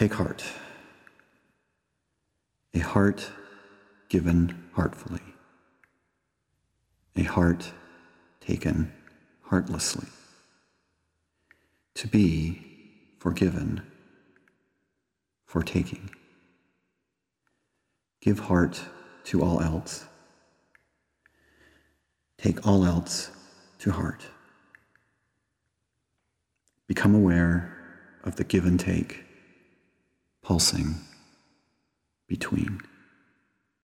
Take heart. A heart given heartfully. A heart taken heartlessly. To be forgiven for taking. Give heart to all else. Take all else to heart. Become aware of the give and take pulsing between.